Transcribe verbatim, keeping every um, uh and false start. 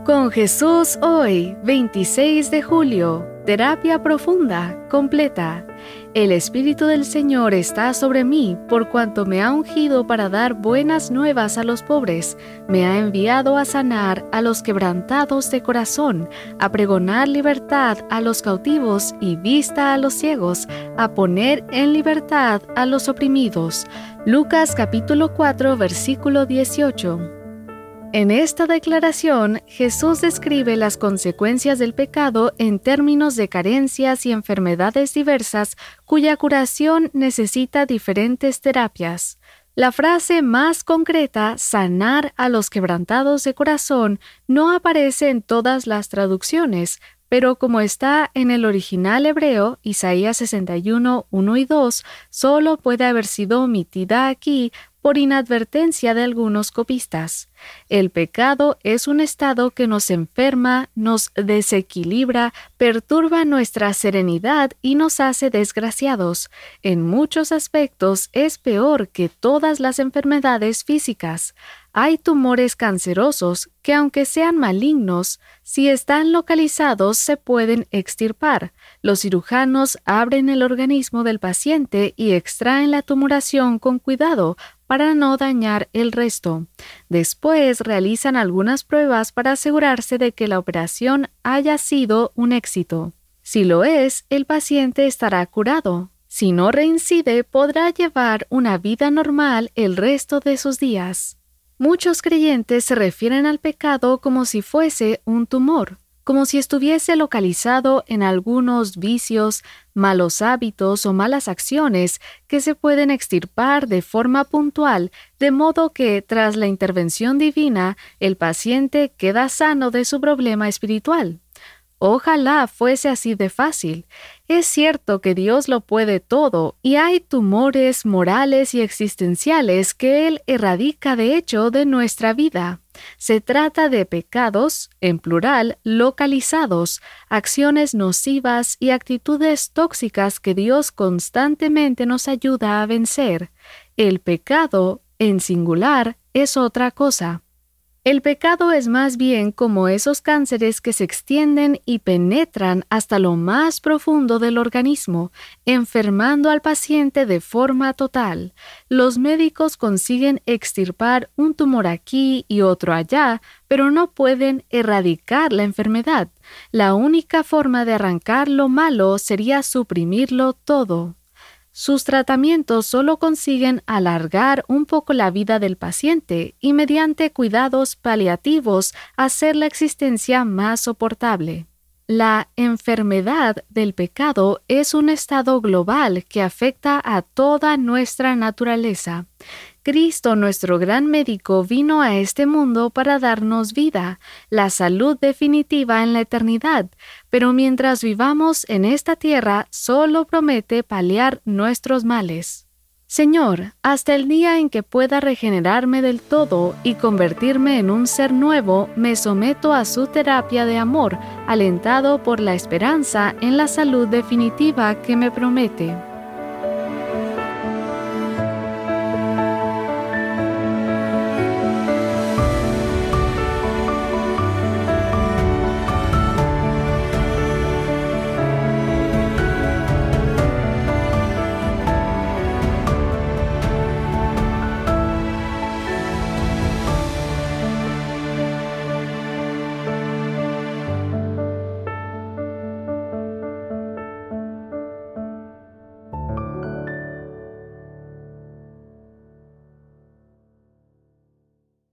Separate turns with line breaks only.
Con Jesús hoy, veintiséis de julio, terapia profunda, completa. El Espíritu del Señor está sobre mí, por cuanto me ha ungido para dar buenas nuevas a los pobres. Me ha enviado a sanar a los quebrantados de corazón, a pregonar libertad a los cautivos y vista a los ciegos, a poner en libertad a los oprimidos. Lucas capítulo cuatro, versículo dieciocho. En esta declaración, Jesús describe las consecuencias del pecado en términos de carencias y enfermedades diversas cuya curación necesita diferentes terapias. La frase más concreta, sanar a los quebrantados de corazón, no aparece en todas las traducciones, pero como está en el original hebreo, Isaías sesenta y uno, uno y dos, solo puede haber sido omitida aquí por inadvertencia de algunos copistas. El pecado es un estado que nos enferma, nos desequilibra, perturba nuestra serenidad y nos hace desgraciados. En muchos aspectos es peor que todas las enfermedades físicas. Hay tumores cancerosos que, aunque sean malignos, si están localizados se pueden extirpar. Los cirujanos abren el organismo del paciente y extraen la tumoración con cuidado para no dañar el resto. Después realizan algunas pruebas para asegurarse de que la operación haya sido un éxito. Si lo es, el paciente estará curado. Si no reincide, podrá llevar una vida normal el resto de sus días. Muchos creyentes se refieren al pecado como si fuese un tumor, como si estuviese localizado en algunos vicios, malos hábitos o malas acciones que se pueden extirpar de forma puntual, de modo que, tras la intervención divina, el paciente queda sano de su problema espiritual. Ojalá fuese así de fácil. Es cierto que Dios lo puede todo y hay tumores morales y existenciales que Él erradica de hecho de nuestra vida. Se trata de pecados, en plural, localizados, acciones nocivas y actitudes tóxicas que Dios constantemente nos ayuda a vencer. El pecado, en singular, es otra cosa. El pecado es más bien como esos cánceres que se extienden y penetran hasta lo más profundo del organismo, enfermando al paciente de forma total. Los médicos consiguen extirpar un tumor aquí y otro allá, pero no pueden erradicar la enfermedad. La única forma de arrancar lo malo sería suprimirlo todo. Sus tratamientos solo consiguen alargar un poco la vida del paciente y mediante cuidados paliativos hacer la existencia más soportable. La enfermedad del pecado es un estado global que afecta a toda nuestra naturaleza. Cristo, nuestro gran médico, vino a este mundo para darnos vida, la salud definitiva en la eternidad, pero mientras vivamos en esta tierra, solo promete paliar nuestros males. Señor, hasta el día en que pueda regenerarme del todo y convertirme en un ser nuevo, me someto a su terapia de amor, alentado por la esperanza en la salud definitiva que me promete.